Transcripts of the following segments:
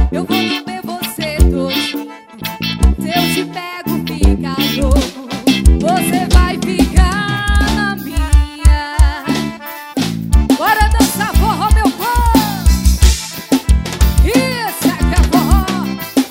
Eu vou lamber você todinho. Se eu te pego, fica louco. Você vai ficar na minha. Bora dançar forró, meu povo. Isso é que é forró.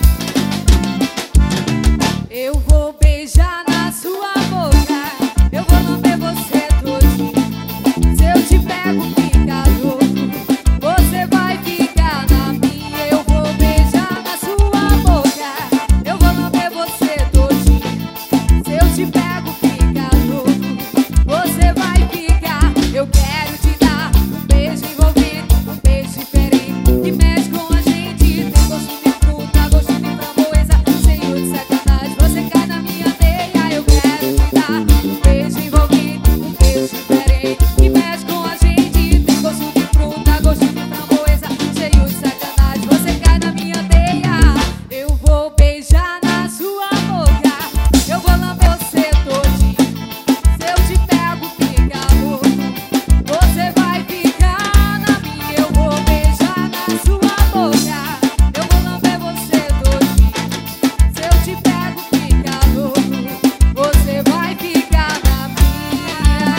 Eu vou beijar na sua boca. Eu vou lamber você todinho. Se eu te pego, fica louco. Você vai ficar na minha. Eu vou beijar na sua boca. Eu vou lamber você todinho. Se eu te pego, fica louco. Você vai ficar. Eu quero te dar um beijo envolvente, um beijo diferente, que mexe com a gente. Tem gosto de fruta, gosto de framboesa, cheio de sacanagem. Você cai na minha teia. Eu quero te dar um beijo envolvente, um beijo diferente, que mexe com a gente. Tem gosto de fruta, gosto de framboesa, cheio de sacanagem. Você cai na minha teia. Eu vou beijar na sua boca. Eu vou lamber você todinho. Se eu te pego, fica louco. Você vai ficar na minha. Eu vou beijar na sua boca. Eu vou lamber você todinho. Se eu te pego, fica louco. Você vai ficar na minha.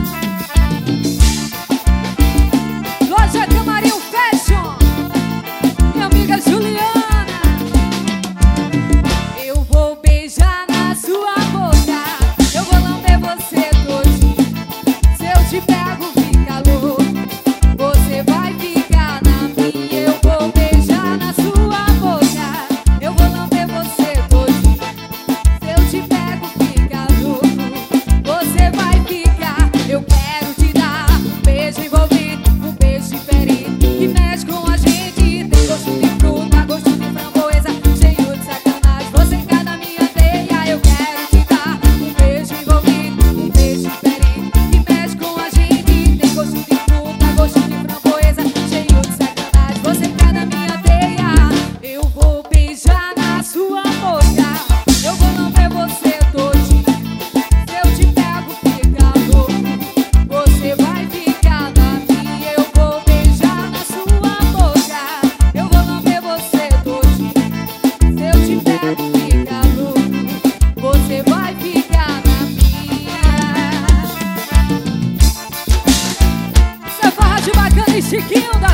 Loja Camarim Fashion, minha amiga Juliana. Eu vou beijar na sua boca. Eu vou lamber você todinho. Se eu te pego, fica louco. Você vai ficar na minha. Eu vou beijar na sua boca. Eu vou lamber você todinho. Se eu te pego, fica louco. Você vai ficar. Eu quero te dar um beijo envolvente, um beijo diferente, que mexe com a gente. Tem gosto de fruta, gosto de framboesa, cheio de sacanagem. Você cai na minha teia. Eu quero te dar um beijo envolvente, um beijo diferente, que mexe com a gente. Tem gosto de fruta, gosto de framboesa, cheio de sacanagem. Você cai na minha teia. Eu vou beijar na sua boca. Eu vou lamber você todinho. Se eu te pego, fica louco. Você vai ficar na minha. Eu vou beijar na sua boca. Eu vou lamber você todinho. Se eu te pego, fica louco. Você vai ficar na minha. Isso é farra de bacana e Chiquinho da